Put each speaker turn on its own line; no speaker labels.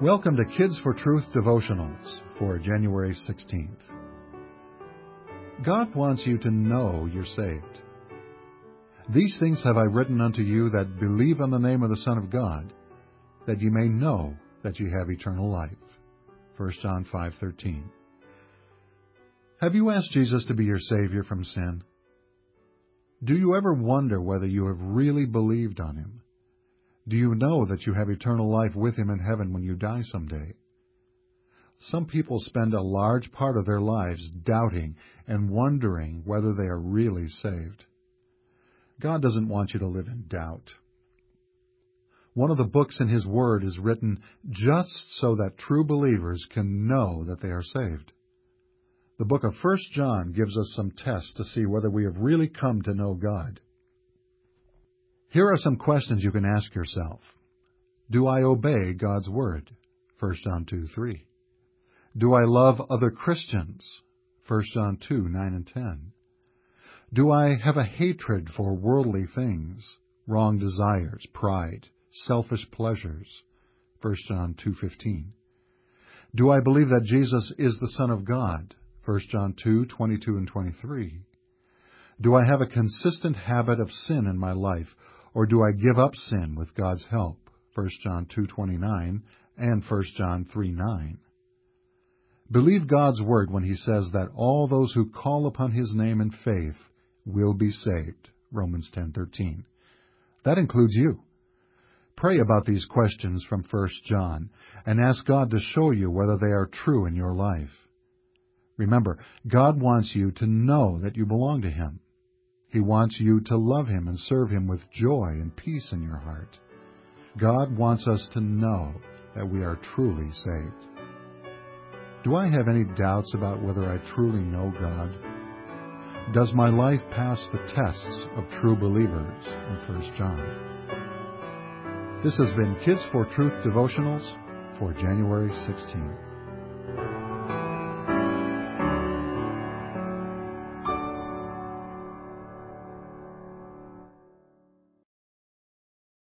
Welcome to Kids for Truth devotionals for January 16th. God wants you to know you're saved. These things have I written unto you that believe on the name of the Son of God, that ye may know that ye have eternal life. 1 John 5:13. Have you asked Jesus to be your Savior from sin? Do you ever wonder whether you have really believed on Him? Do you know that you have eternal life with Him in heaven when you die someday? Some people spend a large part of their lives doubting and wondering whether they are really saved. God doesn't want you to live in doubt. One of the books in His Word is written just so that true believers can know that they are saved. The book of 1 John gives us some tests to see whether we have really come to know God. Here are some questions you can ask yourself. Do I obey God's Word? 1 John 2:3. Do I love other Christians? 1 John 2:9 and 10. Do I have a hatred for worldly things, wrong desires, pride, selfish pleasures? 1 John 2:15. Do I believe that Jesus is the Son of God? 1 John 2:22 and 23. Do I have a consistent habit of sin in my life, or do I give up sin with God's help? 1 John 2:29 and 1 John 3:9. Believe God's Word when He says that all those who call upon His name in faith will be saved. Romans 10:13. That includes you. Pray about these questions from 1 John and ask God to show you whether they are true in your life. Remember, God wants you to know that you belong to Him. He wants you to love Him and serve Him with joy and peace in your heart. God wants us to know that we are truly saved. Do I have any doubts about whether I truly know God? Does my life pass the tests of true believers in 1 John? This has been Kids for Truth devotionals for January 16th.